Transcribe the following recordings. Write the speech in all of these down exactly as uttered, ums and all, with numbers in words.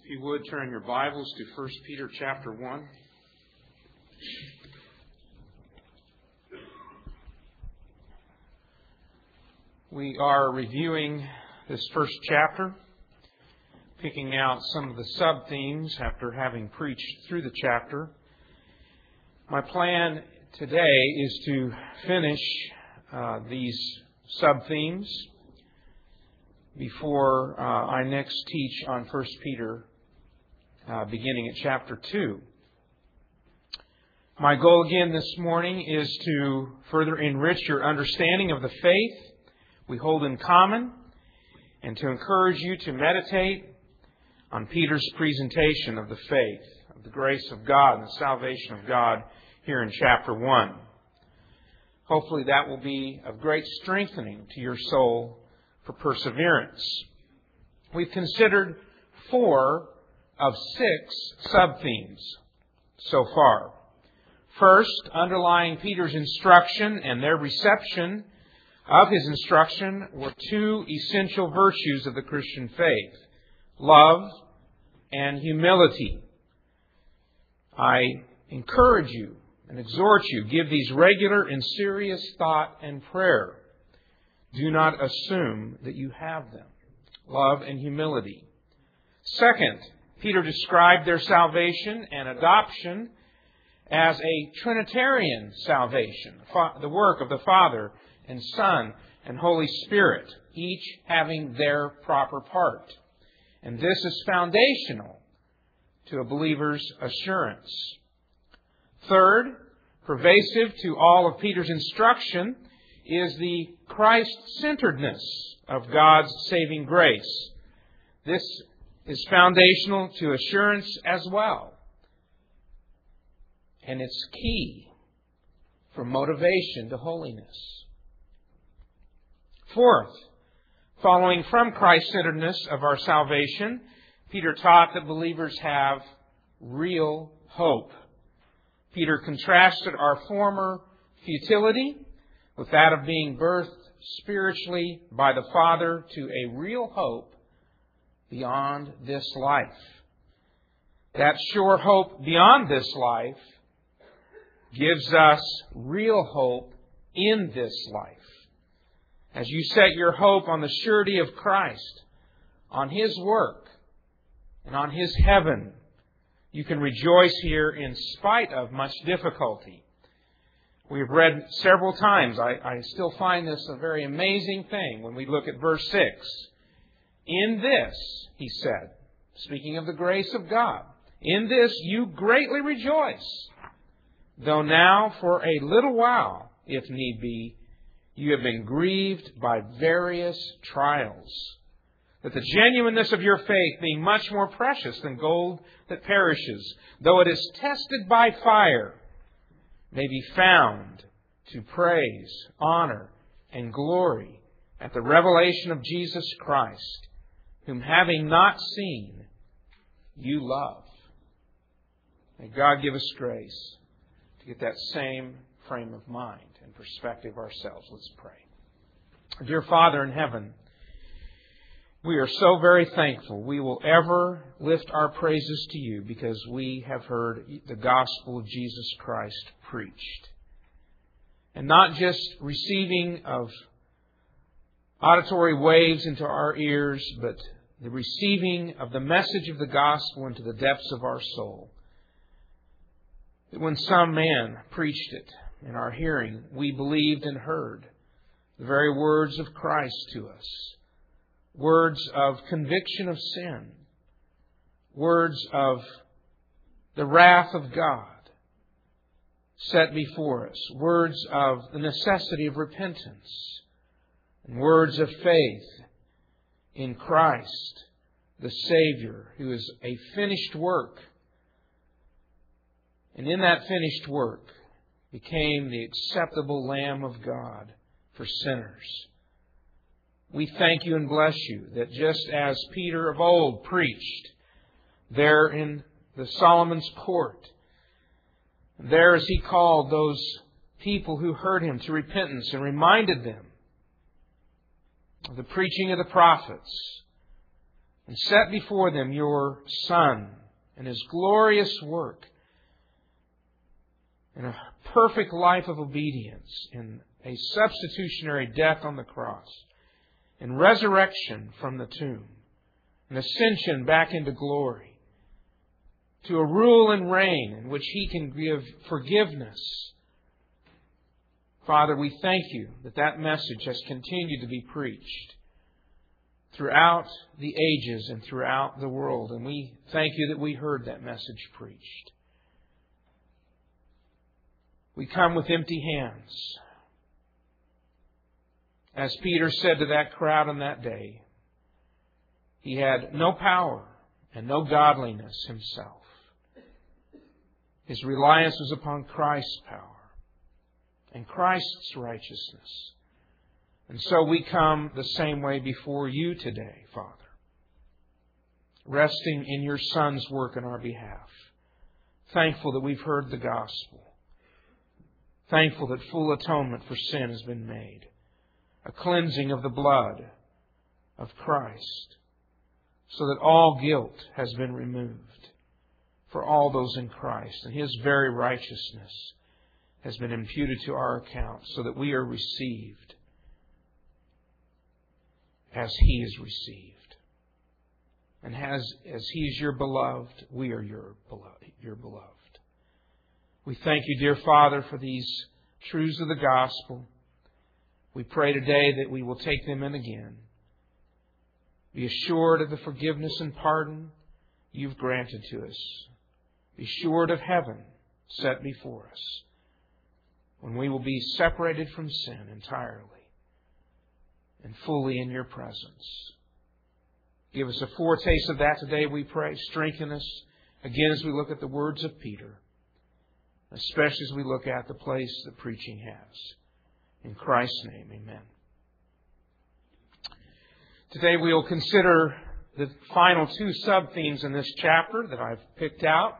If you would, turn your Bibles to First Peter chapter one. We are reviewing this first chapter, picking out some of the sub-themes after having preached through the chapter. My plan today is to finish uh, these sub-themes before uh, I next teach on First Peter, uh, beginning at chapter two. My goal again this morning is to further enrich your understanding of the faith we hold in common, and to encourage you to meditate on Peter's presentation of the faith, of the grace of God and the salvation of God here in chapter one. Hopefully that will be of great strengthening to your soul for perseverance. We've considered four of six sub-themes so far. First, underlying Peter's instruction and their reception of his instruction were two essential virtues of the Christian faith: love and humility. I encourage you and exhort you, give these regular and serious thought and prayer. Do not assume that you have them. Love and humility. Second, Peter described their salvation and adoption as a Trinitarian salvation, the work of the Father and Son and Holy Spirit, each having their proper part. And this is foundational to a believer's assurance. Third, pervasive to all of Peter's instruction is the Christ-centeredness of God's saving grace. This is foundational to assurance as well. And it's key for motivation to holiness. Fourth, following from Christ-centeredness of our salvation, Peter taught that believers have real hope. Peter contrasted our former futility with that of being birthed spiritually by the Father to a real hope beyond this life. That sure hope beyond this life gives us real hope in this life. As you set your hope on the surety of Christ, on His work, and on His heaven, you can rejoice here in spite of much difficulty. We've read several times, I, I still find this a very amazing thing when we look at verse six. In this, he said, speaking of the grace of God, in this you greatly rejoice, though now for a little while, if need be, you have been grieved by various trials, that the genuineness of your faith, being much more precious than gold that perishes, though it is tested by fire, may be found to praise, honor, and glory at the revelation of Jesus Christ, whom having not seen, you love. May God give us grace to get that same frame of mind and perspective ourselves. Let's pray. Dear Father in heaven, we are so very thankful we will ever lift our praises to you because we have heard the gospel of Jesus Christ preached. And not just receiving of auditory waves into our ears, but the receiving of the message of the gospel into the depths of our soul. That when some man preached it in our hearing, we believed and heard the very words of Christ to us. Words of conviction of sin. Words of the wrath of God set before us. Words of the necessity of repentance. And words of faith in Christ, the Savior, who is a finished work. And in that finished work became the acceptable Lamb of God for sinners. We thank you and bless you that just as Peter of old preached there in the Solomon's court, there as he called those people who heard him to repentance and reminded them of the preaching of the prophets and set before them your Son and His glorious work in a perfect life of obedience, in a substitutionary death on the cross, in resurrection from the tomb, an ascension back into glory, to a rule and reign in which He can give forgiveness. Father, we thank You that that message has continued to be preached throughout the ages and throughout the world. And we thank You that we heard that message preached. We come with empty hands. As Peter said to that crowd on that day, he had no power and no godliness himself. His reliance was upon Christ's power and Christ's righteousness. And so we come the same way before You today, Father, resting in Your Son's work on our behalf. Thankful that we've heard the gospel. Thankful that full atonement for sin has been made. A cleansing of the blood of Christ, so that all guilt has been removed for all those in Christ. And His very righteousness has been imputed to our account, so that we are received as He is received. And as, as He is Your beloved, we are Your beloved, Your beloved. We thank You, dear Father, for these truths of the gospel. We pray today that we will take them in again. Be assured of the forgiveness and pardon You've granted to us. Be assured of heaven set before us, when we will be separated from sin entirely and fully in Your presence. Give us a foretaste of that today, we pray. Strengthen us again as we look at the words of Peter, especially as we look at the place that preaching has. In Christ's name, amen. Today we will consider the final two sub-themes in this chapter that I've picked out.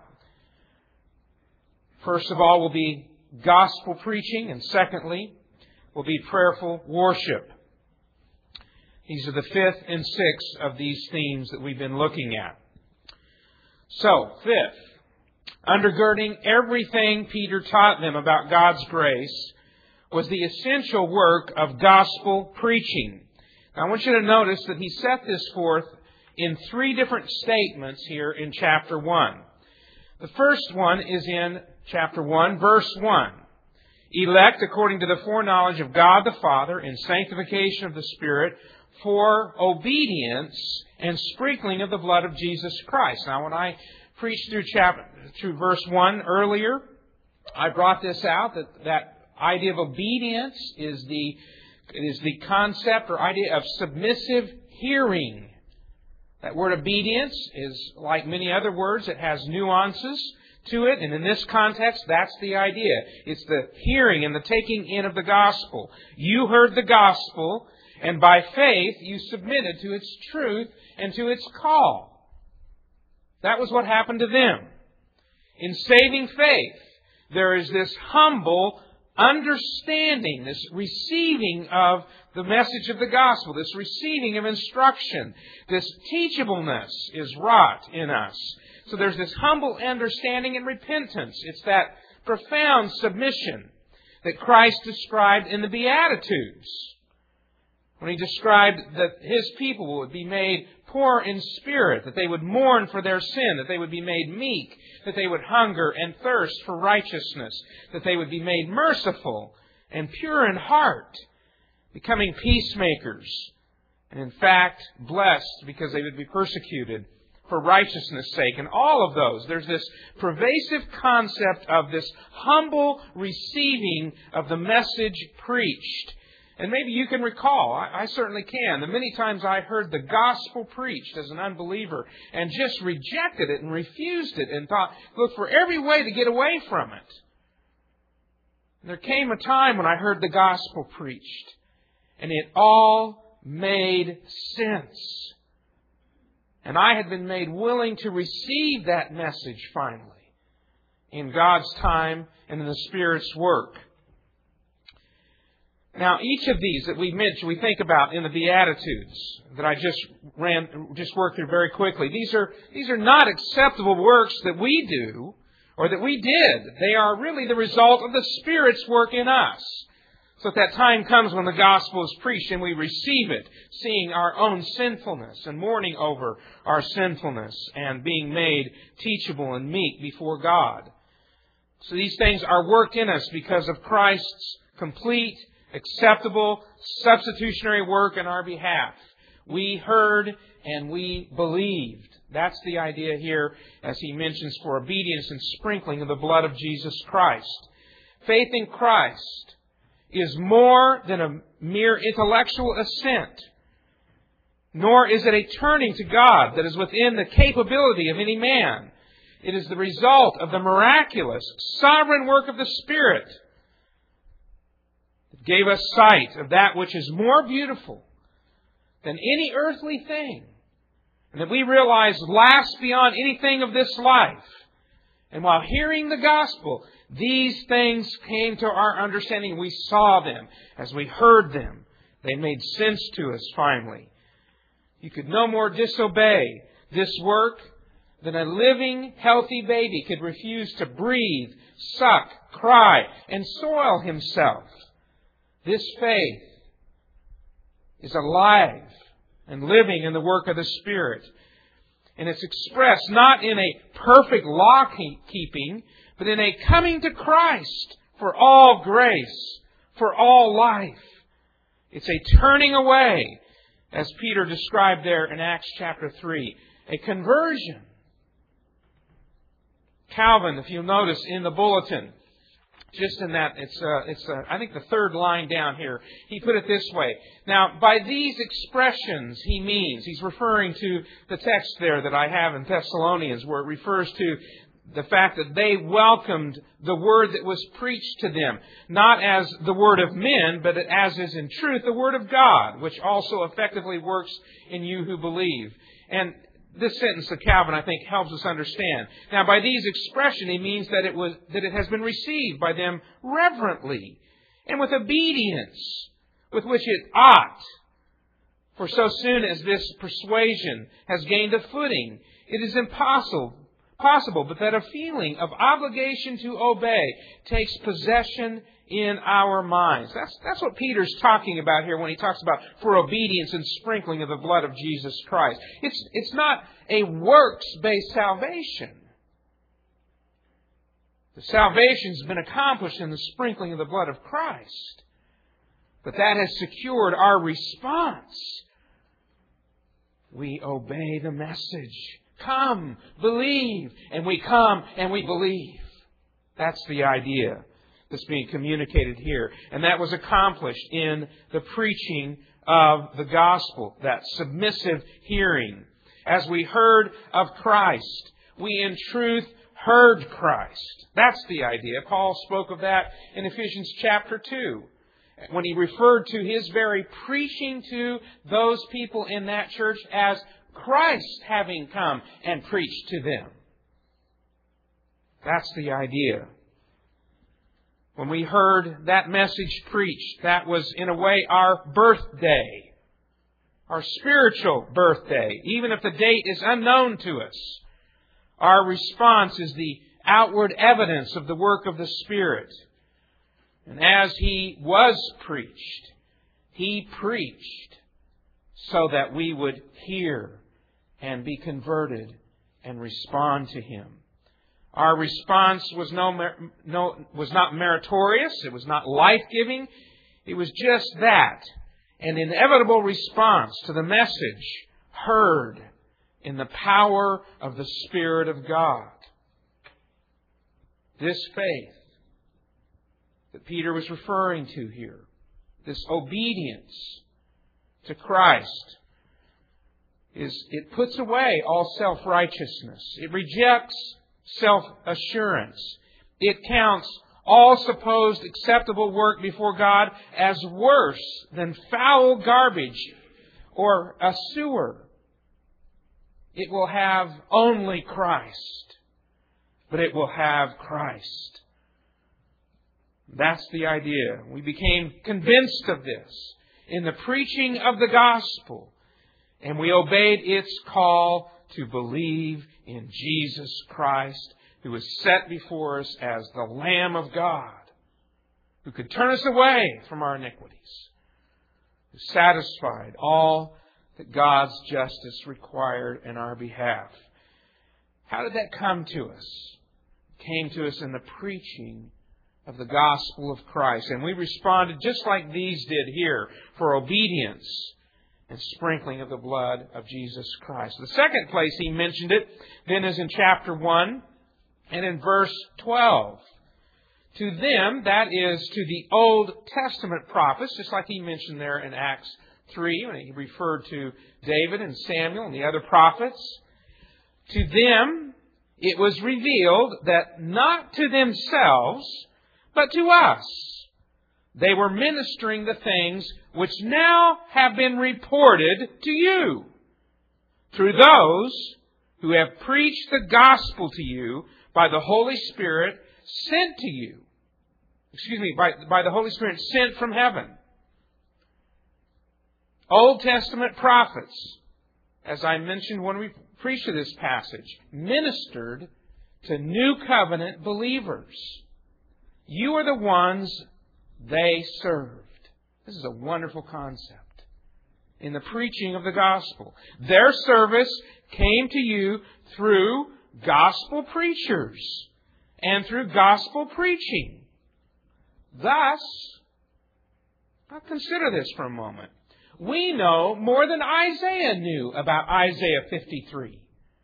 First of all will be gospel preaching, and secondly will be prayerful worship. These are the fifth and sixth of these themes that we've been looking at. So, fifth, undergirding everything Peter taught them about God's grace was the essential work of gospel preaching. Now, I want you to notice that he set this forth in three different statements here in chapter one. The first one is in chapter one, verse one. Elect according to the foreknowledge of God the Father in sanctification of the Spirit for obedience and sprinkling of the blood of Jesus Christ. Now, when I preached through chapter through verse one earlier, I brought this out, that that idea of obedience is the is the concept or idea of submissive hearing. That word obedience is like many other words. It has nuances to it. And in this context, that's the idea. It's the hearing and the taking in of the gospel. You heard the gospel, and by faith you submitted to its truth and to its call. That was what happened to them. In saving faith, there is this humble understanding, this receiving of the message of the gospel, this receiving of instruction, this teachableness is wrought in us. So there's this humble understanding and repentance. It's that profound submission that Christ described in the Beatitudes, when He described that His people would be made poor in spirit, that they would mourn for their sin, that they would be made meek, that they would hunger and thirst for righteousness, that they would be made merciful and pure in heart, becoming peacemakers, and in fact blessed because they would be persecuted for righteousness' sake. And all of those, there's this pervasive concept of this humble receiving of the message preached. And maybe you can recall, I, I certainly can, the many times I heard the gospel preached as an unbeliever and just rejected it and refused it and thought, look for every way to get away from it. And there came a time when I heard the gospel preached and it all made sense. And I had been made willing to receive that message finally in God's time and in the Spirit's work. Now, each of these that we mentioned, we think about in the Beatitudes that I just ran, just worked through very quickly. These are, these are not acceptable works that we do or that we did. They are really the result of the Spirit's work in us. So that that time comes when the gospel is preached and we receive it, seeing our own sinfulness and mourning over our sinfulness and being made teachable and meek before God. So these things are worked in us because of Christ's complete, acceptable, substitutionary work in our behalf. We heard and we believed. That's the idea here, as he mentions, for obedience and sprinkling of the blood of Jesus Christ. Faith in Christ is more than a mere intellectual assent, nor is it a turning to God that is within the capability of any man. It is the result of the miraculous, sovereign work of the Spirit that gave us sight of that which is more beautiful than any earthly thing, and that we realize lasts beyond anything of this life. And while hearing the gospel, these things came to our understanding. We saw them as we heard them. They made sense to us finally. You could no more disobey this work than a living, healthy baby could refuse to breathe, suck, cry, and soil himself. This faith is alive and living in the work of the Spirit. And it's expressed not in a perfect law-keeping, but in a coming to Christ for all grace, for all life. It's a turning away, as Peter described there in Acts chapter three, a conversion. Calvin, if you'll notice in the bulletin, just in that, it's, uh, it's uh, I think the third line down here, he put it this way. Now, by these expressions, he means, he's referring to the text there that I have in Thessalonians, where it refers to the fact that they welcomed the word that was preached to them, not as the word of men, but as is in truth the word of God, which also effectively works in you who believe. And this sentence of Calvin, I think, helps us understand. Now, by these expressions, he means that it was that it has been received by them reverently and with obedience, with which it ought. For so soon as this persuasion has gained a footing, it is impossible, possible, but that a feeling of obligation to obey takes possession in our minds. That's, that's what Peter's talking about here when he talks about for obedience and sprinkling of the blood of Jesus Christ. It's, it's not a works-based salvation. The salvation has been accomplished in the sprinkling of the blood of Christ. But that has secured our response. We obey the message. Come, believe, and we come and we believe. That's the idea that's being communicated here. And that was accomplished in the preaching of the gospel, that submissive hearing. As we heard of Christ, we in truth heard Christ. That's the idea. Paul spoke of that in Ephesians chapter two, when he referred to his very preaching to those people in that church as Christ having come and preached to them. That's the idea. When we heard that message preached, that was in a way our birthday, our spiritual birthday. Even if the date is unknown to us, our response is the outward evidence of the work of the Spirit. And as He was preached, He preached so that we would hear and be converted and respond to Him. Our response was no, no was not meritorious. It was not life-giving. It was just that, an inevitable response to the message heard in the power of the Spirit of God. This faith that Peter was referring to here, this obedience to Christ, is it puts away all self-righteousness. It rejects self-assurance. It counts all supposed acceptable work before God as worse than foul garbage or a sewer. It will have only Christ, but it will have Christ. That's the idea. We became convinced of this in the preaching of the gospel, and we obeyed its call to believe in Jesus Christ, who was set before us as the Lamb of God, who could turn us away from our iniquities, who satisfied all that God's justice required in our behalf. How did that come to us? It came to us in the preaching of the gospel of Christ. And we responded just like these did here, for obedience and sprinkling of the blood of Jesus Christ. The second place he mentioned it then is in chapter one and in verse twelve. To them, that is to the Old Testament prophets, just like he mentioned there in Acts three, when he referred to David and Samuel and the other prophets. To them, it was revealed that not to themselves, but to us, they were ministering the things which now have been reported to you, through those who have preached the gospel to you by the Holy Spirit sent to you. Excuse me, by, by the Holy Spirit sent from heaven. Old Testament prophets, as I mentioned when we preached this passage, ministered to New Covenant believers. You are the ones they served. This is a wonderful concept in the preaching of the gospel. Their service came to you through gospel preachers and through gospel preaching. Thus, now consider this for a moment. We know more than Isaiah knew about Isaiah fifty-three.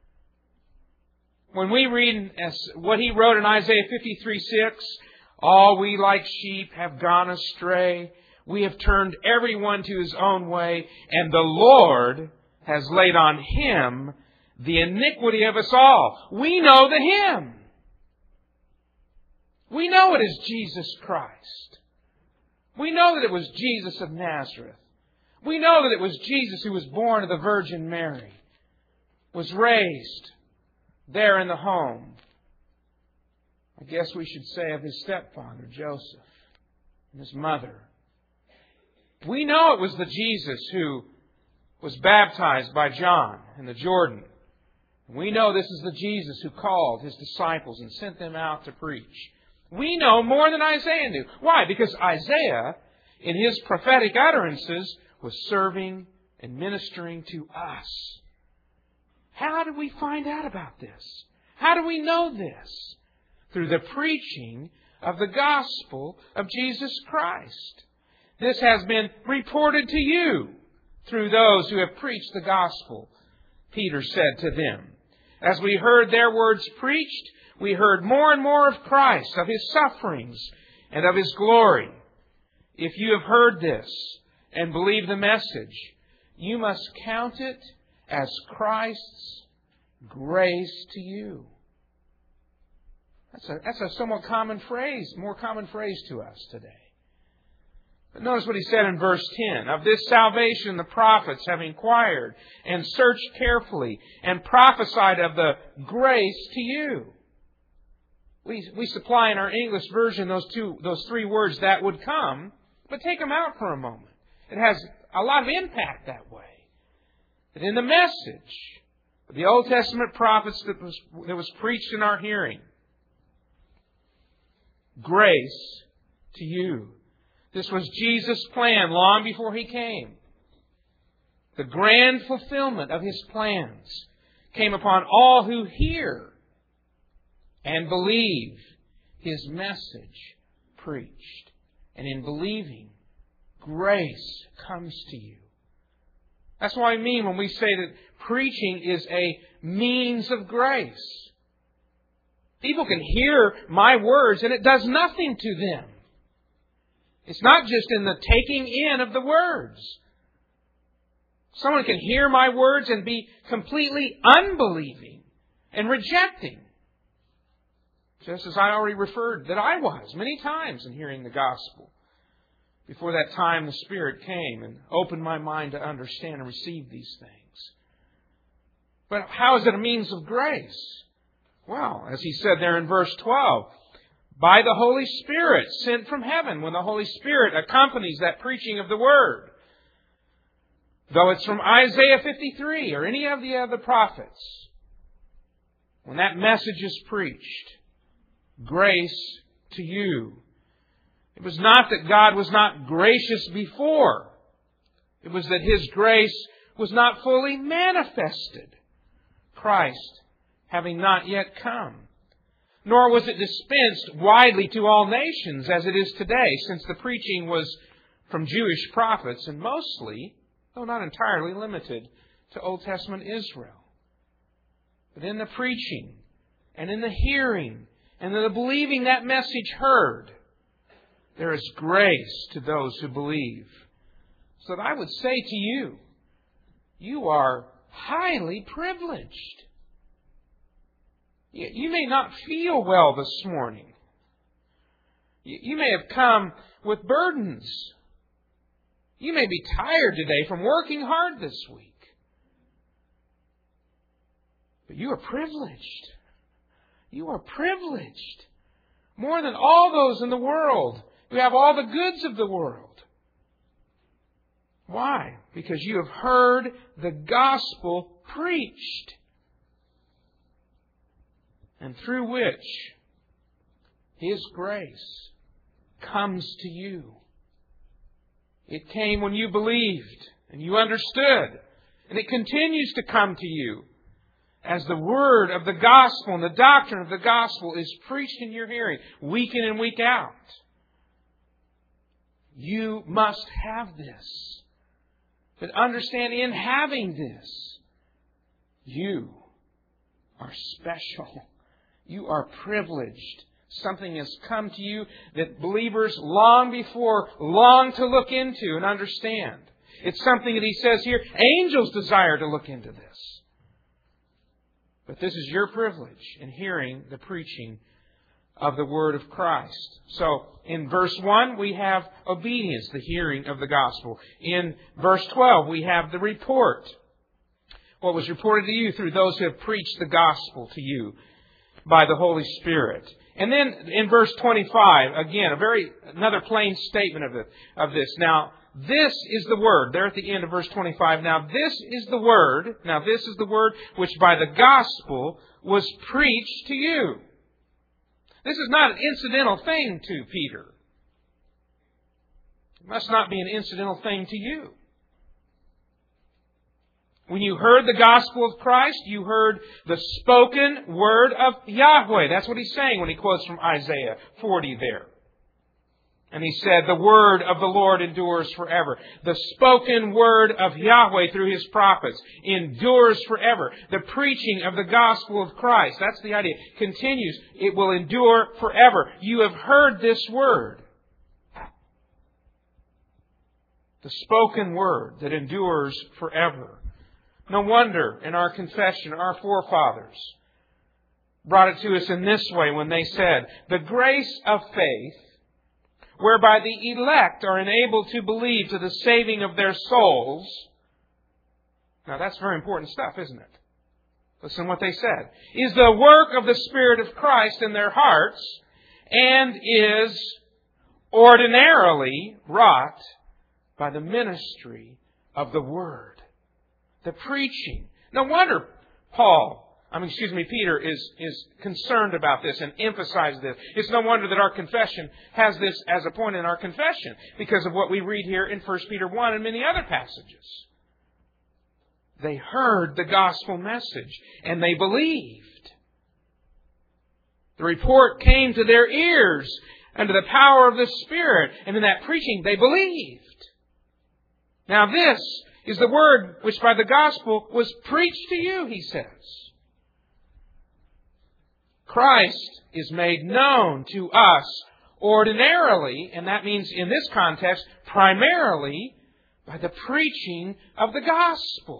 When we read what he wrote in Isaiah fifty-three six, all we like sheep have gone astray. We have turned everyone to his own way, and the Lord has laid on him the iniquity of us all. We know the hymn. We know it is Jesus Christ. We know that it was Jesus of Nazareth. We know that it was Jesus who was born of the Virgin Mary, was raised there in the home. I guess we should say of his stepfather, Joseph, and his mother. We know it was the Jesus who was baptized by John in the Jordan. We know this is the Jesus who called his disciples and sent them out to preach. We know more than Isaiah knew. Why? Because Isaiah, in his prophetic utterances, was serving and ministering to us. How do we find out about this? How do we know this? Through the preaching of the gospel of Jesus Christ. This has been reported to you through those who have preached the gospel, Peter said to them. As we heard their words preached, we heard more and more of Christ, of his sufferings, and of his glory. If you have heard this and believe the message, you must count it as Christ's grace to you. That's a, that's a somewhat common phrase, more common phrase to us today. But notice what he said in verse ten. Of this salvation the prophets have inquired and searched carefully and prophesied of the grace to you. We, we supply in our English version those two, those three words, that would come, but take them out for a moment. It has a lot of impact that way. That in the message of the Old Testament prophets that was, that was preached in our hearing, grace to you. This was Jesus' plan long before He came. The grand fulfillment of His plans came upon all who hear and believe His message preached. And in believing, grace comes to you. That's what I mean when we say that preaching is a means of grace. People can hear my words and it does nothing to them. It's not just in the taking in of the words. Someone can hear my words and be completely unbelieving and rejecting. Just as I already referred that I was many times in hearing the gospel. Before that time the Spirit came and opened my mind to understand and receive these things. But how is it a means of grace? Well, as he said there in verse twelve, by the Holy Spirit sent from heaven, when the Holy Spirit accompanies that preaching of the Word. Though it's from Isaiah fifty-three or any of the other prophets, when that message is preached, grace to you. It was not that God was not gracious before. It was that His grace was not fully manifested, Christ having not yet come. Nor was it dispensed widely to all nations as it is today, since the preaching was from Jewish prophets and mostly, though not entirely, limited to Old Testament Israel. But in the preaching and in the hearing and in the believing that message heard, there is grace to those who believe. So that I would say to you, you are highly privileged. You may not feel well this morning. You may have come with burdens. You may be tired today from working hard this week. But you are privileged. You are privileged. More than all those in the world who have all the goods of the world. Why? Because you have heard the gospel preached, and through which His grace comes to you. It came when you believed and you understood, and it continues to come to you as the word of the gospel and the doctrine of the gospel is preached in your hearing, week in and week out. You must have this. But understand, in having this, you are special. You are privileged. Something has come to you that believers long before long to look into and understand. It's something that He says here, angels desire to look into this. But this is your privilege in hearing the preaching of the Word of Christ. So, in verse one, we have obedience, the hearing of the gospel. In verse twelve, we have the report. What was reported to you through those who have preached the gospel to you by the Holy Spirit. And then in verse twenty-five, again, a very another plain statement of it, of this. Now, this is the word. There at the end of verse twenty-five. Now, this is the word. Now, this is the word which by the gospel was preached to you. This is not an incidental thing to Peter. It must not be an incidental thing to you. When you heard the gospel of Christ, you heard the spoken word of Yahweh. That's what he's saying when he quotes from Isaiah forty there. And he said, the word of the Lord endures forever. The spoken word of Yahweh through His prophets endures forever. The preaching of the gospel of Christ, that's the idea, continues. It will endure forever. You have heard this word. The spoken word that endures forever. No wonder in our confession, our forefathers brought it to us in this way when they said, the grace of faith, whereby the elect are enabled to believe to the saving of their souls. Now that's very important stuff, isn't it? Listen to what they said. Is the work of the Spirit of Christ in their hearts, and is ordinarily wrought by the ministry of the Word. The preaching. No wonder Paul, I mean, excuse me, Peter is, is concerned about this and emphasizes this. It's no wonder that our confession has this as a point in our confession because of what we read here in First Peter one and many other passages. They heard the gospel message and they believed. The report came to their ears under the power of the Spirit, and in that preaching they believed. Now this is the word which by the gospel was preached to you, he says. Christ is made known to us ordinarily, and that means in this context, primarily by the preaching of the gospel.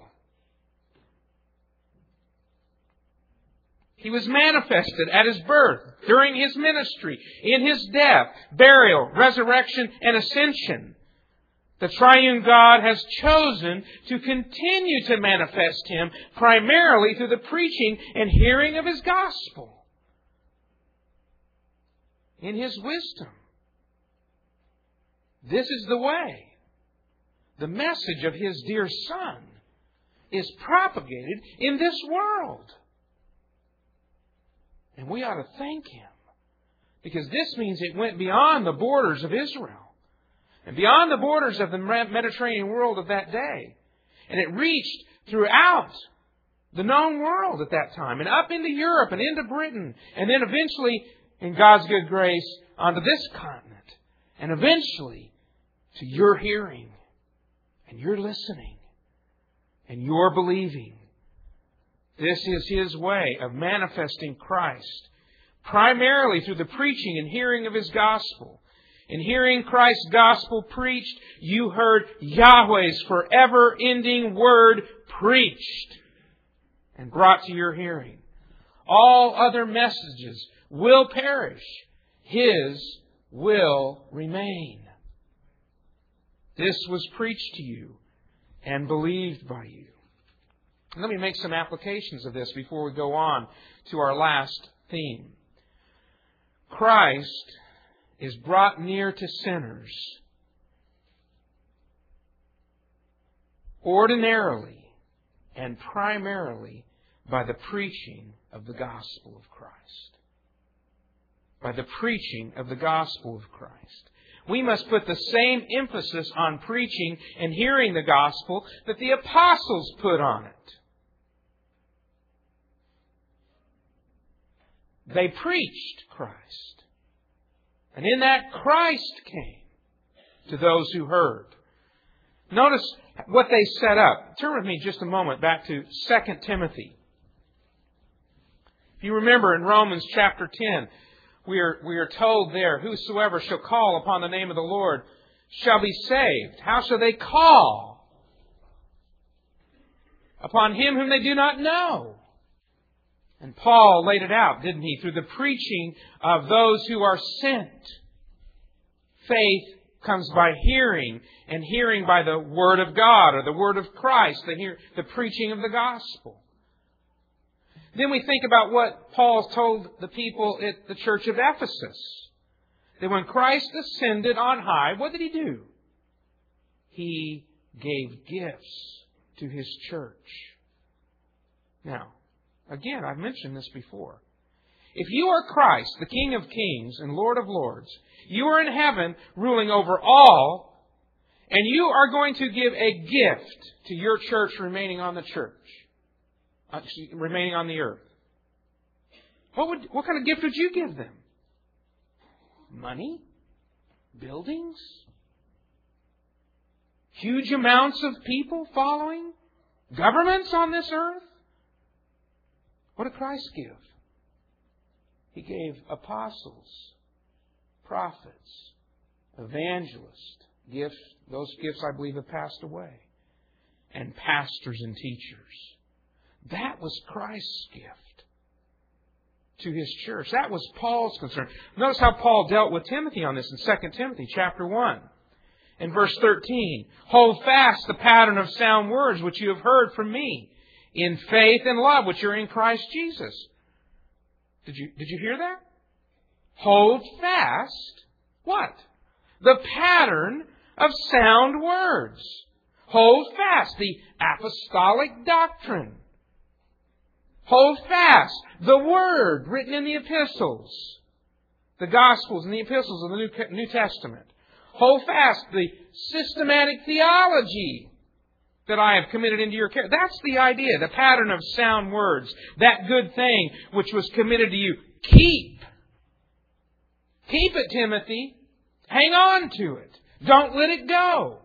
He was manifested at His birth, during His ministry, in His death, burial, resurrection, and ascension. The triune God has chosen to continue to manifest Him primarily through the preaching and hearing of His gospel. in His wisdom. This is the way. The message of His dear Son is propagated in this world. And we ought to thank Him, because this means it went beyond the borders of Israel and beyond the borders of the Mediterranean world of that day. And it reached throughout the known world at that time, and up into Europe and into Britain, and then eventually, in God's good grace, onto this continent, and eventually to your hearing and your listening and your believing. This is His way of manifesting Christ, primarily through the preaching and hearing of His gospel. In hearing Christ's gospel preached, you heard Yahweh's forever-ending word preached and brought to your hearing. All other messages will perish. His will remain. This was preached to you and believed by you. Let me make some applications of this before we go on to our last theme. Christ is brought near to sinners ordinarily and primarily by the preaching of the gospel of Christ. By the preaching of the gospel of Christ. We must put the same emphasis on preaching and hearing the gospel that the apostles put on it. They preached Christ. And in that, Christ came to those who heard. Notice what they set up. Turn with me just a moment back to Second Timothy. If you remember in Romans chapter ten, we are, we are told there, whosoever shall call upon the name of the Lord shall be saved. How shall they call? Upon Him whom they do not know. And Paul laid it out, didn't he? Through the preaching of those who are sent. Faith comes by hearing, and hearing by the Word of God, or the Word of Christ, the, hear, the preaching of the gospel. Then we think about what Paul told the people at the church of Ephesus. That when Christ ascended on high, what did He do? He gave gifts to His church. Now, again, I've mentioned this before. If you are Christ, the King of Kings and Lord of Lords, you are in heaven ruling over all, and you are going to give a gift to your church remaining on the church, uh, remaining on the earth. What would, what kind of gift would you give them? Money? Buildings? Huge amounts of people following? Governments on this earth? What did Christ give? He gave apostles, prophets, evangelists, gifts. Those gifts, I believe, have passed away. And pastors and teachers. That was Christ's gift to His church. That was Paul's concern. Notice how Paul dealt with Timothy on this in Second Timothy chapter one. In verse thirteen, hold fast the pattern of sound words which you have heard from me, in faith and love which are in Christ Jesus. Did you, did you hear that? Hold fast what? The pattern of sound words. Hold fast the apostolic doctrine. Hold fast the Word written in the epistles, the Gospels and the epistles of the New, New Testament. Hold fast the systematic theology that I have committed into your care. That's the idea, the pattern of sound words. That good thing which was committed to you. Keep. Keep it, Timothy. Hang on to it. Don't let it go.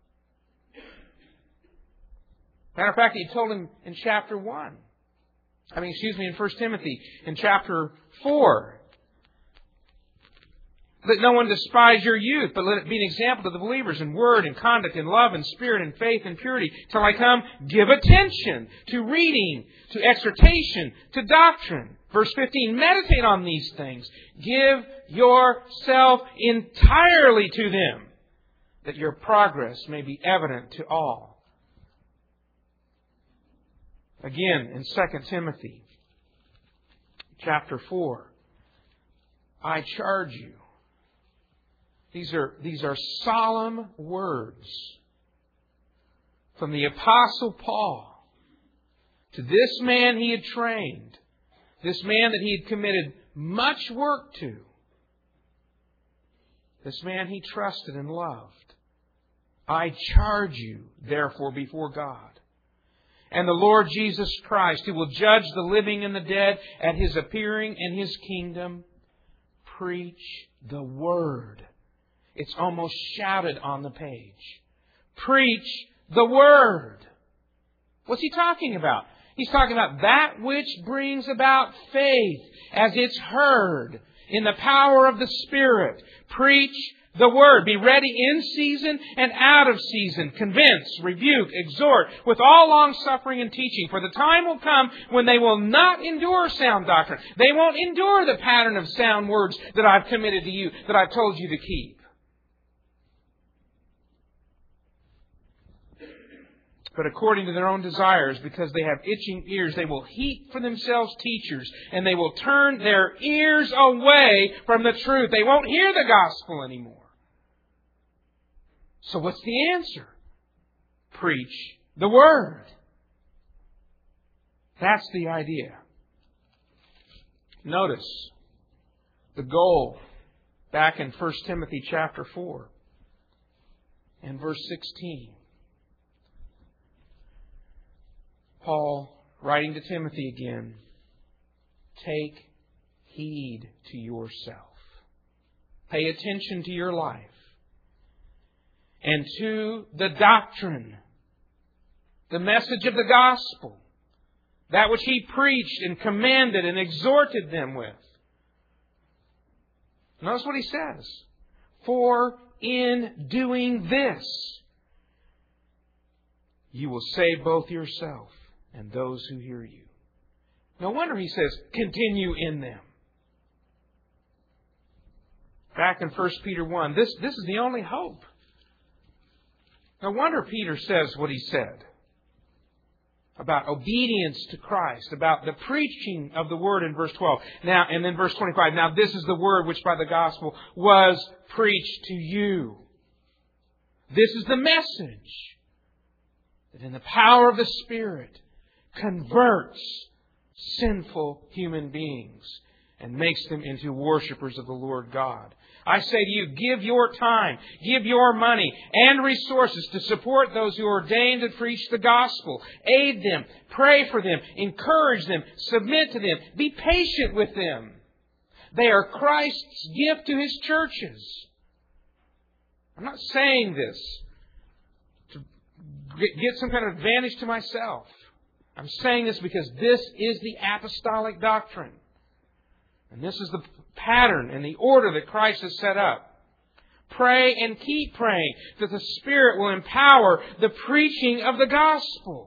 Matter of fact, He told him in chapter one. I mean, excuse me, in First Timothy, in chapter four. Let no one despise your youth, but let it be an example to the believers in word and conduct, in love and spirit and faith and purity. Till I come, give attention to reading, to exhortation, to doctrine. Verse fifteen, meditate on these things. Give yourself entirely to them, that your progress may be evident to all. Again, in Second Timothy chapter four. I charge you. These are, these are solemn words from the Apostle Paul to this man he had trained, this man that he had committed much work to, this man he trusted and loved. I charge you, therefore, before God and the Lord Jesus Christ, who will judge the living and the dead at His appearing in His kingdom, preach the Word. It's almost shouted on the page. Preach the Word. What's he talking about? He's talking about that which brings about faith as it's heard in the power of the Spirit. Preach the Word. Be ready in season and out of season. Convince, rebuke, exhort with all long-suffering and teaching. For the time will come when they will not endure sound doctrine. They won't endure the pattern of sound words that I've committed to you, that I've told you to keep. But according to their own desires, because they have itching ears, they will heap for themselves teachers, and they will turn their ears away from the truth. They won't hear the gospel anymore. So what's the answer? Preach the Word. That's the idea. Notice the goal back in First Timothy chapter four and verse sixteen. Paul, writing to Timothy again, take heed to yourself. Pay attention to your life and to the doctrine, the message of the gospel, that which he preached and commanded and exhorted them with. Notice what he says. For in doing this, you will save both yourself and those who hear you. No wonder he says, continue in them. Back in First Peter one, this, this is the only hope. No wonder Peter says what he said about obedience to Christ, about the preaching of the Word in verse twelve. Now, and then verse twenty-five. Now this is the Word which by the gospel was preached to you. This is the message that in the power of the Spirit converts sinful human beings and makes them into worshipers of the Lord God. I say to you, give your time, give your money and resources to support those who are ordained to preach the gospel. Aid them, pray for them, encourage them, submit to them, be patient with them. They are Christ's gift to His churches. I'm not saying this to get some kind of advantage to myself. I'm saying this because this is the apostolic doctrine. And this is the pattern and the order that Christ has set up. Pray and keep praying that the Spirit will empower the preaching of the gospel.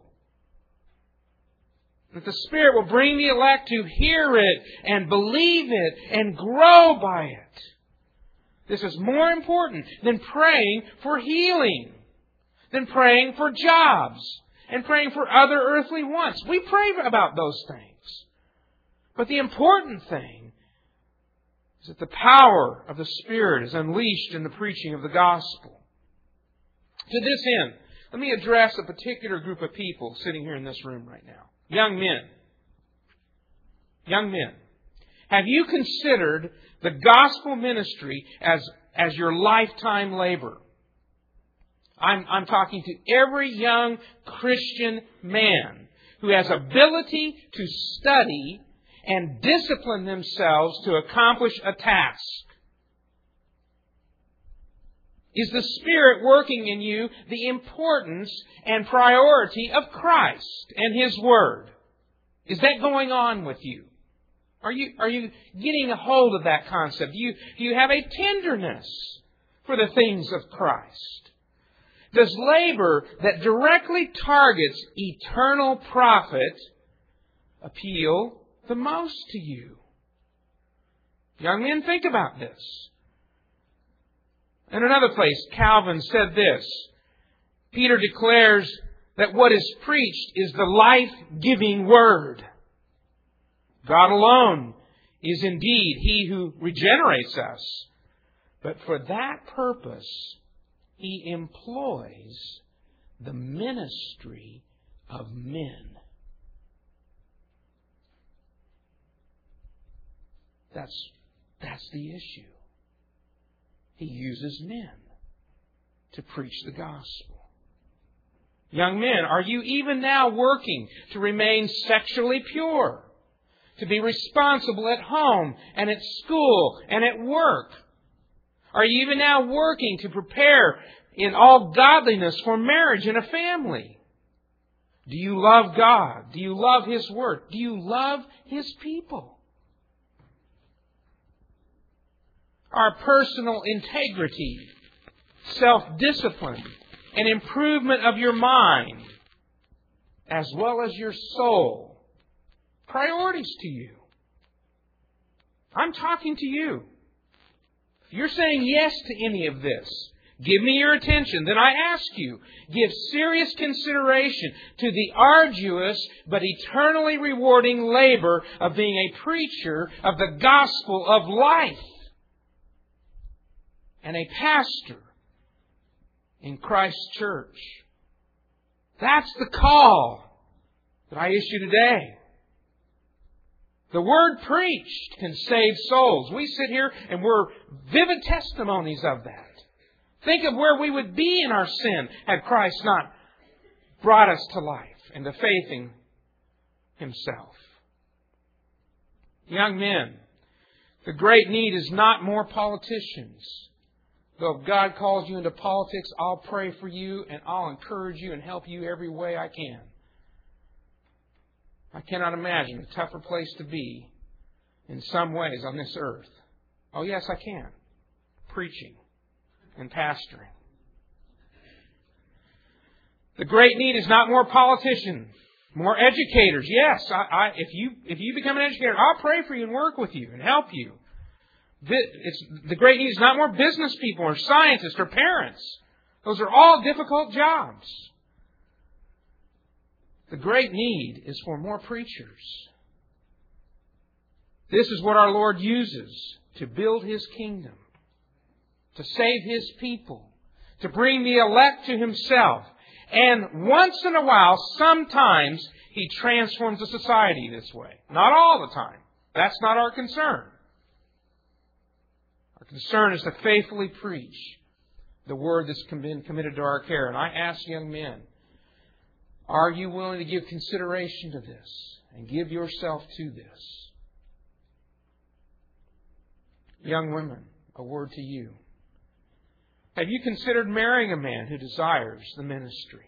That the Spirit will bring the elect to hear it and believe it and grow by it. This is more important than praying for healing, than praying for jobs, and praying for other earthly wants. We pray about those things. But the important thing is that the power of the Spirit is unleashed in the preaching of the gospel. To this end, let me address a particular group of people sitting here in this room right now. Young men. Young men. Have you considered the gospel ministry as, as your lifetime labor? I'm, I'm talking to every young Christian man who has ability to study and discipline themselves to accomplish a task. Is the Spirit working in you the importance and priority of Christ and His Word? Is that going on with you? Are you, are you getting a hold of that concept? Do you, do you have a tenderness for the things of Christ? Does labor that directly targets eternal profit appeal the most to you? Young men, think about this. In another place, Calvin said this. Peter declares that what is preached is the life-giving Word. God alone is indeed He who regenerates us. But for that purpose, He employs the ministry of men. That's, that's the issue. He uses men to preach the gospel. Young men, are you even now working to remain sexually pure? To be responsible at home and at school and at work? Are you even now working to prepare in all godliness for marriage and a family? Do you love God? Do you love His Word? Do you love His people? Our personal integrity, self-discipline, and improvement of your mind, as well as your soul, priorities to you. I'm talking to you. If you're saying yes to any of this, give me your attention. Then I ask you, give serious consideration to the arduous but eternally rewarding labor of being a preacher of the gospel of life and a pastor in Christ's church. That's the call that I issue today. The word preached can save souls. We sit here and we're vivid testimonies of that. Think of where we would be in our sin had Christ not brought us to life and to faith in Himself. Young men, the great need is not more politicians. Though if God calls you into politics, I'll pray for you and I'll encourage you and help you every way I can. I cannot imagine a tougher place to be in some ways on this earth. Oh yes, I can. Preaching and pastoring. The great need is not more politicians, more educators. Yes, I, I, if you if you become an educator, I'll pray for you and work with you and help you. It's, the great need is not more business people or scientists or parents. Those are all difficult jobs. The great need is for more preachers. This is what our Lord uses to build His kingdom, to save His people, to bring the elect to Himself. And once in a while, sometimes He transforms a society this way. Not all the time. That's not our concern. Our concern is to faithfully preach the word that's been committed to our care. And I ask young men, are you willing to give consideration to this and give yourself to this? Young women, a word to you. Have you considered marrying a man who desires the ministry?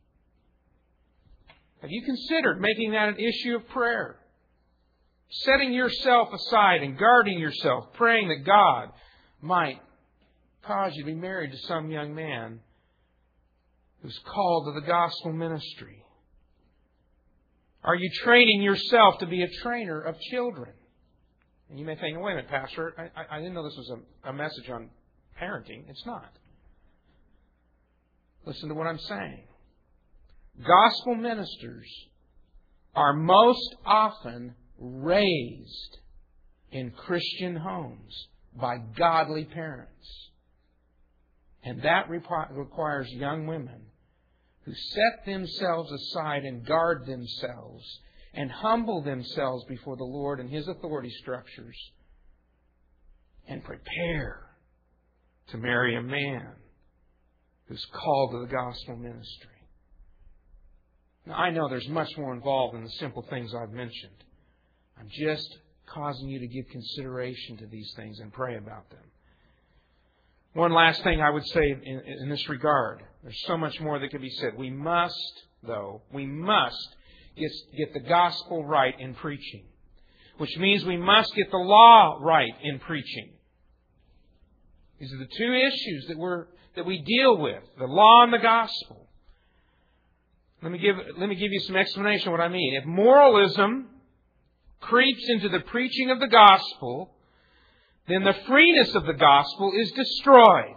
Have you considered making that an issue of prayer? Setting yourself aside and guarding yourself, praying that God might cause you to be married to some young man who's called to the gospel ministry? Are you training yourself to be a trainer of children? And you may think, wait a minute, Pastor, I, I didn't know this was a, a message on parenting. It's not. Listen to what I'm saying. Gospel ministers are most often raised in Christian homes by godly parents. And that requires young women who set themselves aside and guard themselves and humble themselves before the Lord and His authority structures and prepare to marry a man who's called to the gospel ministry. Now, I know there's much more involved in the simple things I've mentioned. I'm just causing you to give consideration to these things and pray about them. One last thing I would say in, in this regard. There's so much more that could be said. We must, though, we must get, get the gospel right in preaching. Which means we must get the law right in preaching. These are the two issues that we're that we deal with. The law and the gospel. Let me give, let me give you some explanation of what I mean. If moralism creeps into the preaching of the gospel, then the freeness of the gospel is destroyed.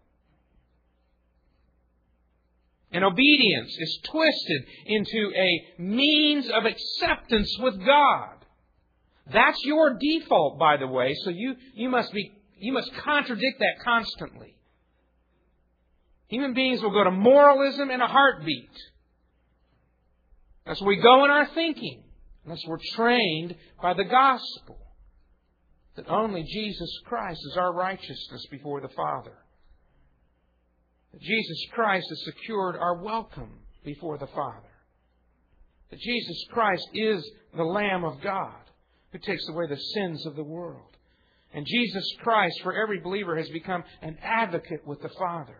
And obedience is twisted into a means of acceptance with God. That's your default, by the way, so you, you must be you must contradict that constantly. Human beings will go to moralism in a heartbeat. That's where we go in our thinking, unless we're trained by the gospel that only Jesus Christ is our righteousness before the Father. That Jesus Christ has secured our welcome before the Father. That Jesus Christ is the Lamb of God who takes away the sins of the world. And Jesus Christ, for every believer, has become an advocate with the Father.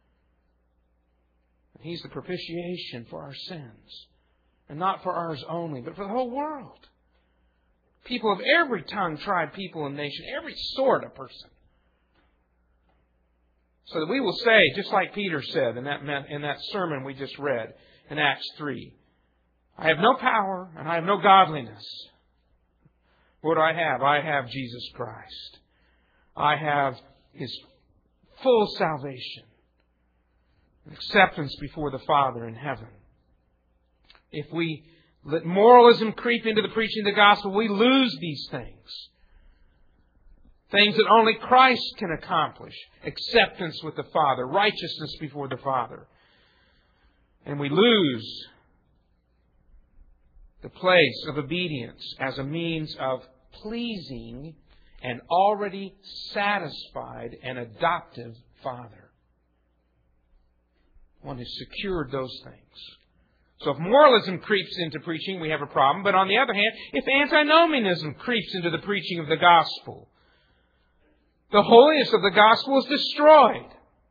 And He's the propitiation for our sins. And not for ours only, but for the whole world. People of every tongue, tribe, people, and nation, every sort of person. So that we will say, just like Peter said in that, in that sermon we just read in Acts three, I have no power and I have no godliness. What do I have? I have Jesus Christ. I have His full salvation and acceptance before the Father in heaven. If we let moralism creep into the preaching of the gospel, we lose these things. Things that only Christ can accomplish. Acceptance with the Father. Righteousness before the Father. And we lose the place of obedience as a means of pleasing an already satisfied and adoptive Father. One who's secured those things. So if moralism creeps into preaching, we have a problem. But on the other hand, if antinomianism creeps into the preaching of the gospel, the holiness of the gospel is destroyed.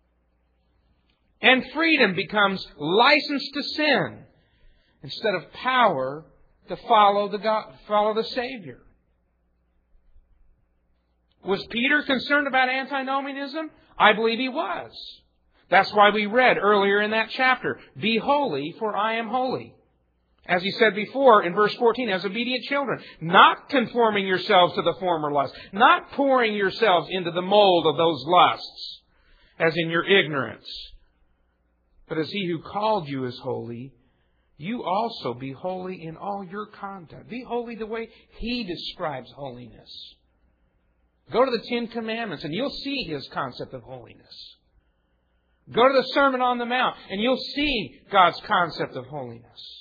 And freedom becomes license to sin instead of power to follow the God, follow the Savior. Was Peter concerned about antinomianism? I believe he was. That's why we read earlier in that chapter, be holy, for I am holy. As he said before in verse fourteen, as obedient children, not conforming yourselves to the former lusts, not pouring yourselves into the mold of those lusts, as in your ignorance. But as He who called you is holy, you also be holy in all your conduct. Be holy the way He describes holiness. Go to the Ten Commandments and you'll see His concept of holiness. Go to the Sermon on the Mount and you'll see God's concept of holiness.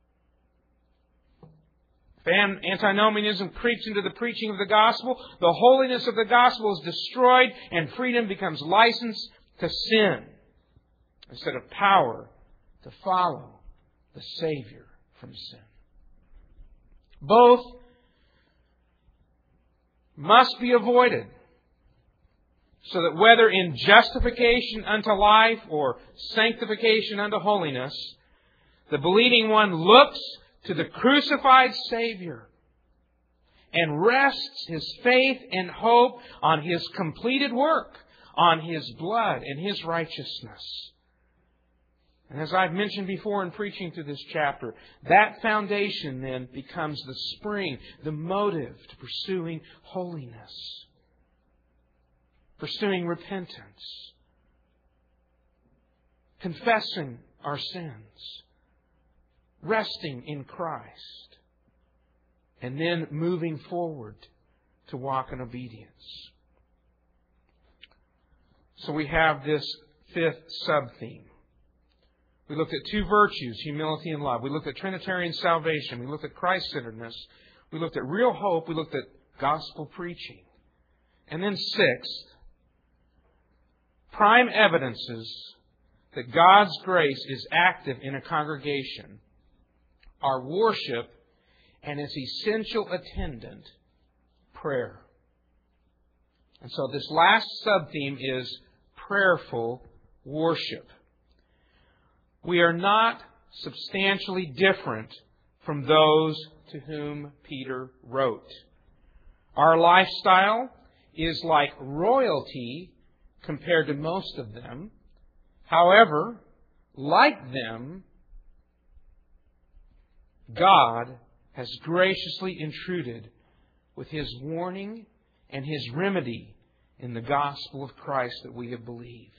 If antinomianism creeps into the preaching of the gospel, the holiness of the gospel is destroyed and freedom becomes license to sin instead of power to follow the Savior from sin. Both must be avoided, so that whether in justification unto life or sanctification unto holiness, the believing one looks to the crucified Savior and rests his faith and hope on His completed work, on His blood and His righteousness. And as I've mentioned before in preaching through this chapter, that foundation then becomes the spring, the motive to pursuing holiness, pursuing repentance, confessing our sins, resting in Christ, and then moving forward to walk in obedience. So we have this fifth sub-theme. We looked at two virtues, humility and love. We looked at Trinitarian salvation. We looked at Christ-centeredness. We looked at real hope. We looked at gospel preaching. And then sixth, prime evidences that God's grace is active in a congregation are worship and its essential attendant, prayer. And so this last sub-theme is prayerful worship. We are not substantially different from those to whom Peter wrote. Our lifestyle is like royalty compared to most of them. However, like them, God has graciously intruded with His warning and His remedy in the gospel of Christ that we have believed.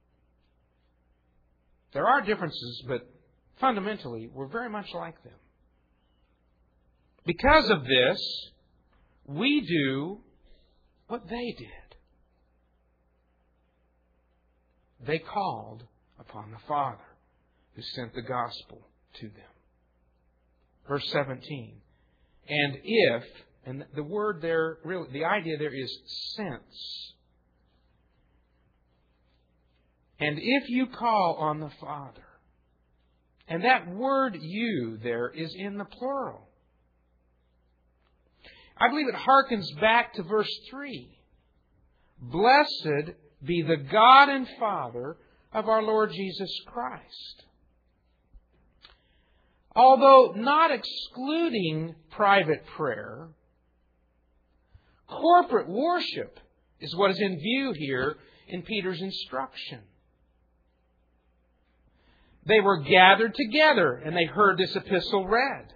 There are differences, but fundamentally, we're very much like them. Because of this, we do what they did. They called upon the Father who sent the gospel to them. Verse seventeen. And if, and the word there, really, the idea there is since. And if you call on the Father, and that word you there is in the plural. I believe it harkens back to verse three. Blessed be the God and Father of our Lord Jesus Christ. Although not excluding private prayer, corporate worship is what is in view here in Peter's instruction. They were gathered together and they heard this epistle read.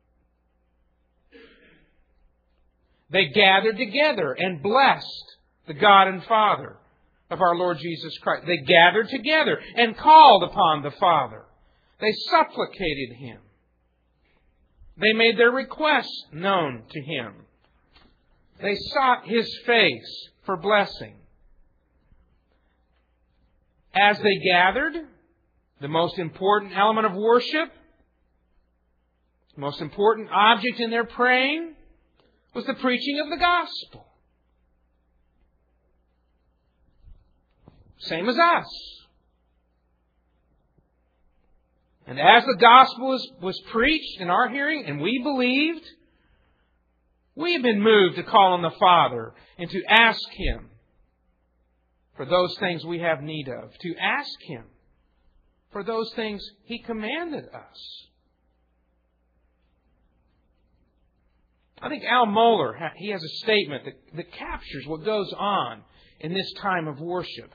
They gathered together and blessed the God and Father of our Lord Jesus Christ. They gathered together and called upon the Father. They supplicated Him. They made their requests known to Him. They sought His face for blessing. As they gathered, the most important element of worship, the most important object in their praying, was the preaching of the gospel. Same as us. And as the gospel was, was preached in our hearing and we believed, we have been moved to call on the Father and to ask Him for those things we have need of. To ask Him for those things He commanded us. I think Al Mohler, he has a statement that, that captures what goes on in this time of worship.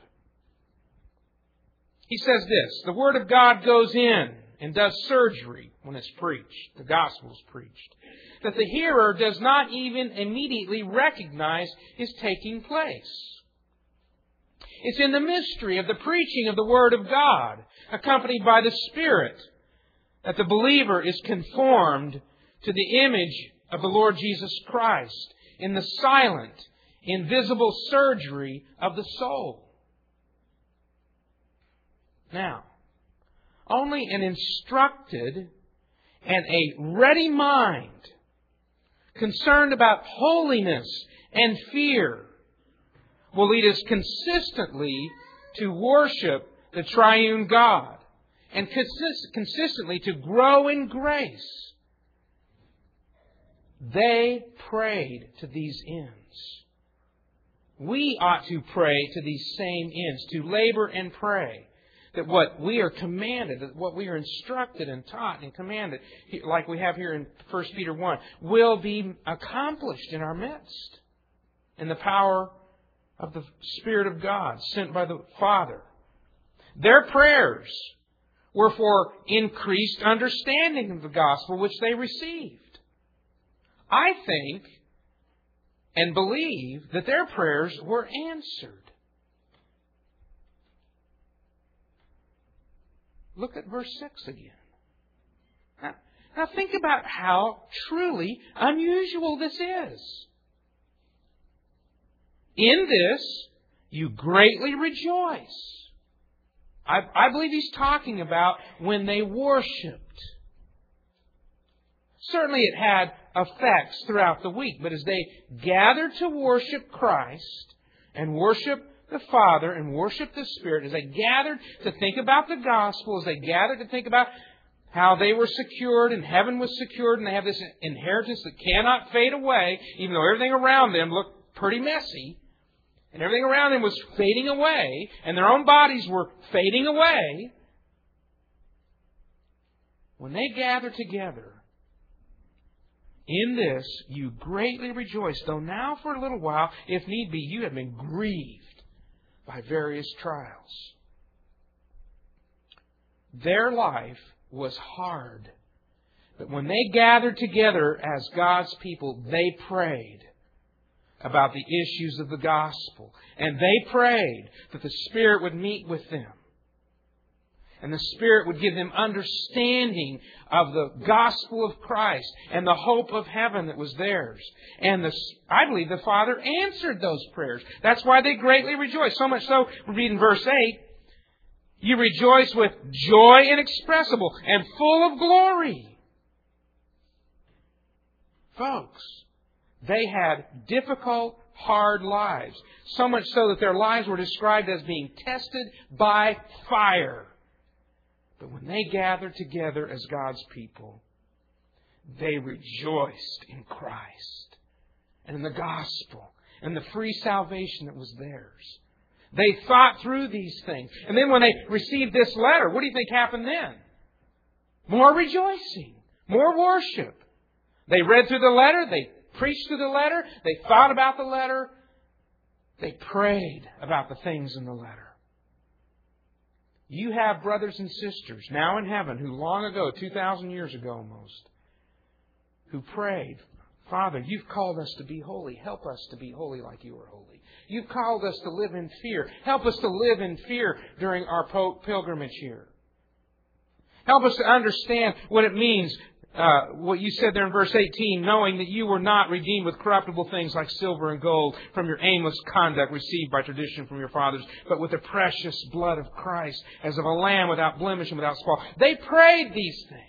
He says this: the Word of God goes in and does surgery when it's preached, the gospel is preached, that the hearer does not even immediately recognize is taking place. It's in the mystery of the preaching of the Word of God, accompanied by the Spirit, that the believer is conformed to the image of the Lord Jesus Christ in the silent, invisible surgery of the soul. Now, only an instructed and a ready mind, concerned about holiness and fear, will lead us consistently to worship the triune God and consist- consistently to grow in grace. They prayed to these ends. We ought to pray to these same ends, to labor and pray that what we are commanded, that what we are instructed and taught and commanded, like we have here in First Peter one, will be accomplished in our midst in the power of the Spirit of God sent by the Father. Their prayers were for increased understanding of the gospel which they received. I think and believe that their prayers were answered. Look at verse six again. Now, now think about how truly unusual this is. In this, you greatly rejoice. I, I believe he's talking about when they worshipped. Certainly it had effects throughout the week, but as they gathered to worship Christ and worship the Father and worship the Spirit, as they gathered to think about the gospel, as they gathered to think about how they were secured and heaven was secured and they have this inheritance that cannot fade away, even though everything around them looked pretty messy, and everything around them was fading away, and their own bodies were fading away. When they gathered together, in this you greatly rejoice, though now for a little while, if need be, you have been grieved by various trials. Their life was hard. But when they gathered together as God's people, they prayed about the issues of the gospel. And they prayed that the Spirit would meet with them. And the Spirit would give them understanding of the gospel of Christ and the hope of heaven that was theirs. And the, I believe the Father answered those prayers. That's why they greatly rejoiced. So much so, we read in verse eight, you rejoice with joy inexpressible and full of glory. Folks, they had difficult, hard lives. So much so that their lives were described as being tested by fire. But when they gathered together as God's people, they rejoiced in Christ and in the gospel and the free salvation that was theirs. They thought through these things. And then when they received this letter, what do you think happened then? More rejoicing, more worship. They read through the letter, they preached through the letter, they thought about the letter, they prayed about the things in the letter. You have brothers and sisters now in heaven who long ago, two thousand years ago almost, who prayed, Father, you've called us to be holy. Help us to be holy like you are holy. You've called us to live in fear. Help us to live in fear during our pilgrimage here. Help us to understand what it means, uh, what you said there in verse eighteen, knowing that you were not redeemed with corruptible things like silver and gold from your aimless conduct received by tradition from your fathers, but with the precious blood of Christ, as of a lamb without blemish and without spot. They prayed these things.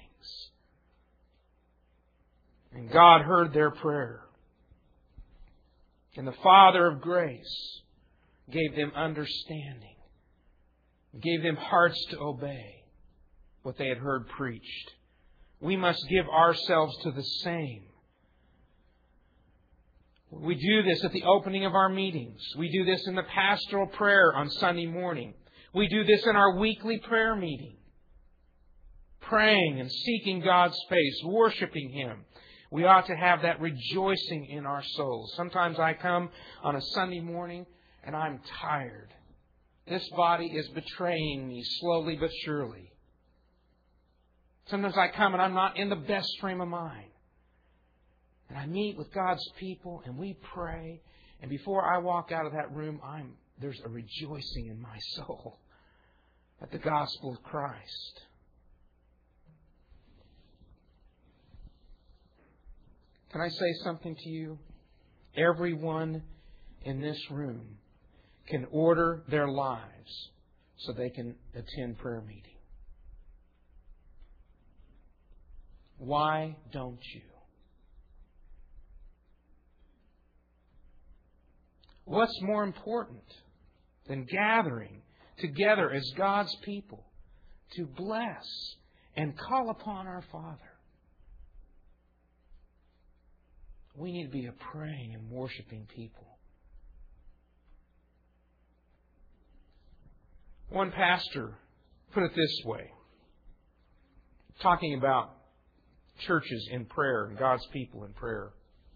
And God heard their prayer. And the Father of grace gave them understanding, gave them hearts to obey what they had heard preached. We must give ourselves to the same. We do this at the opening of our meetings. We do this in the pastoral prayer on Sunday morning. We do this in our weekly prayer meeting. Praying and seeking God's face, worshiping Him. We ought to have that rejoicing in our souls. Sometimes I come on a Sunday morning and I'm tired. This body is betraying me slowly but surely. Sometimes I come and I'm not in the best frame of mind. And I meet with God's people and we pray. And before I walk out of that room, I'm there's a rejoicing in my soul at the gospel of Christ. Can I say something to you? Everyone in this room can order their lives so they can attend prayer meeting. Why don't you? What's more important than gathering together as God's people to bless and call upon our Father? We need to be a praying and worshiping people. One pastor put it this way, talking about churches in prayer and God's people in prayer.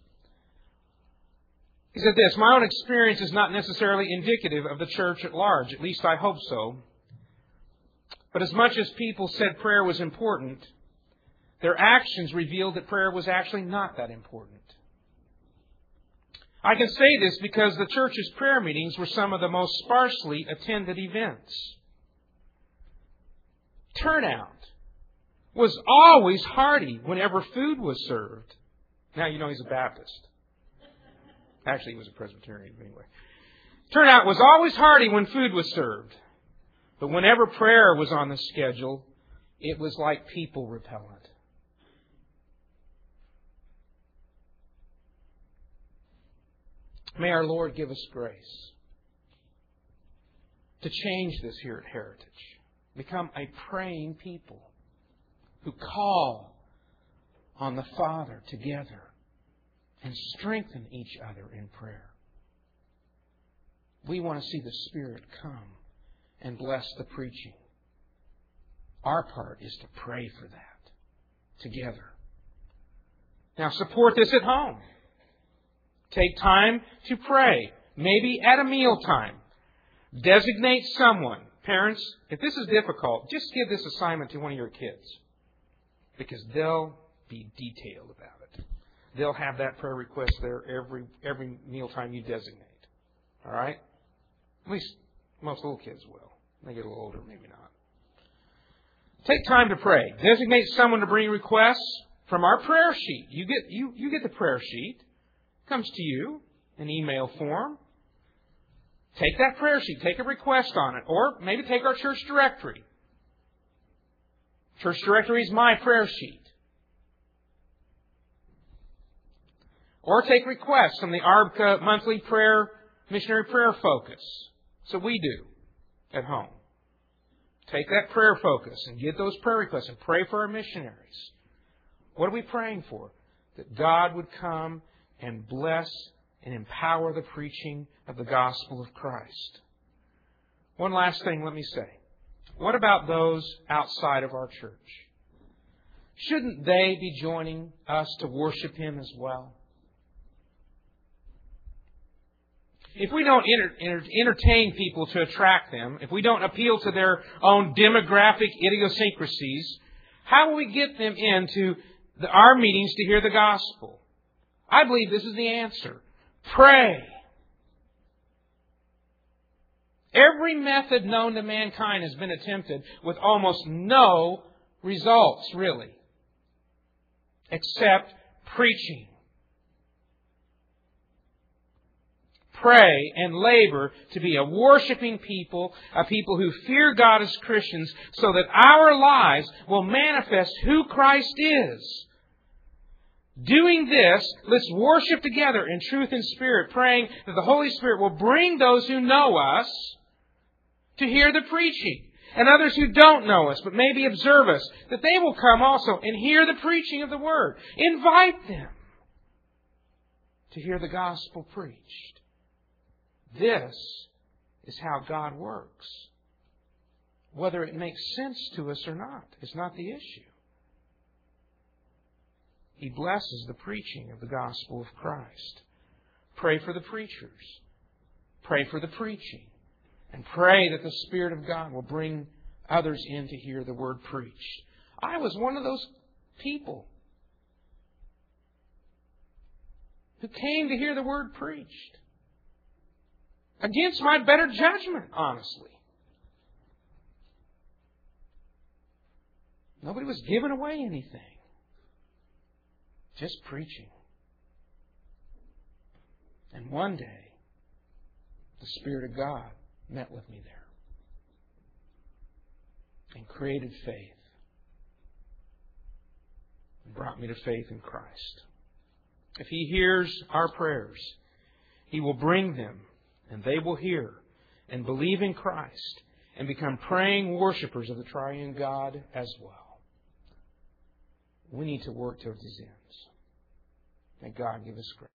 He said this, my own experience is not necessarily indicative of the church at large. At least I hope so. But as much as people said prayer was important, their actions revealed that prayer was actually not that important. I can say this because the church's prayer meetings were some of the most sparsely attended events. Turnout was always hearty whenever food was served. Now you know he's a Baptist. Actually, he was a Presbyterian anyway. Turnout was always hearty when food was served. But whenever prayer was on the schedule, it was like people repellent. May our Lord give us grace to change this here at Heritage. Become a praying people who call on the Father together and strengthen each other in prayer. We want to see the Spirit come and bless the preaching. Our part is to pray for that together. Now support this at home. Take time to pray. Maybe at a mealtime. Designate someone. Parents, if this is difficult, just give this assignment to one of your kids. Because they'll be detailed about it. They'll have that prayer request there every every mealtime you designate. All right? At least most little kids will. When they get a little older, maybe not. Take time to pray. Designate someone to bring requests from our prayer sheet. You get, you, you get the prayer sheet. It comes to you in email form. Take that prayer sheet. Take a request on it. Or maybe take our church directory. Church directory is my prayer sheet. Or take requests from the A R B C A monthly prayer, missionary prayer focus. So we do at home. Take that prayer focus and get those prayer requests and pray for our missionaries. What are we praying for? That God would come and bless and empower the preaching of the gospel of Christ. One last thing let me say. What about those outside of our church? Shouldn't they be joining us to worship Him as well? If we don't enter, enter, entertain people to attract them, if we don't appeal to their own demographic idiosyncrasies, how will we get them into the, our meetings to hear the gospel? I believe this is the answer. Pray. Every method known to mankind has been attempted with almost no results, really, except preaching. Pray and labor to be a worshiping people, a people who fear God as Christians, so that our lives will manifest who Christ is. Doing this, let's worship together in truth and spirit, praying that the Holy Spirit will bring those who know us to hear the preaching, and others who don't know us but maybe observe us, that they will come also and hear the preaching of the Word. Invite them to hear the gospel preached. This is how God works. Whether it makes sense to us or not is not the issue. He blesses the preaching of the gospel of Christ. Pray for the preachers. Pray for the preaching. And pray that the Spirit of God will bring others in to hear the Word preached. I was one of those people who came to hear the Word preached. Against my better judgment, honestly. Nobody was giving away anything. Just preaching. And one day, the Spirit of God met with me there and created faith and brought me to faith in Christ. If He hears our prayers, He will bring them and they will hear and believe in Christ and become praying worshipers of the triune God as well. We need to work towards these ends. May God give us grace.